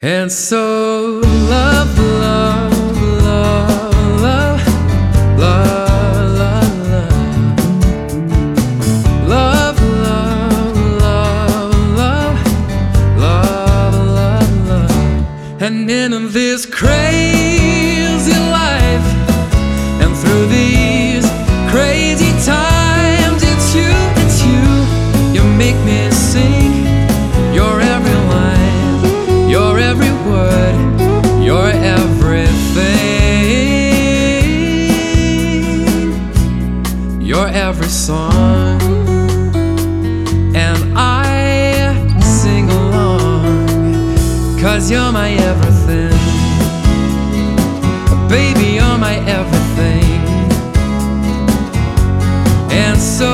And so love, love, love, love, love, love, love, love, love, love, love, love. And in this crazy life, and through these crazy times, it's you, you make me sing. You're every line, you're every word, you're everything. You're every song, and I sing along, 'cause you're my everything. Baby, you're my everything. And so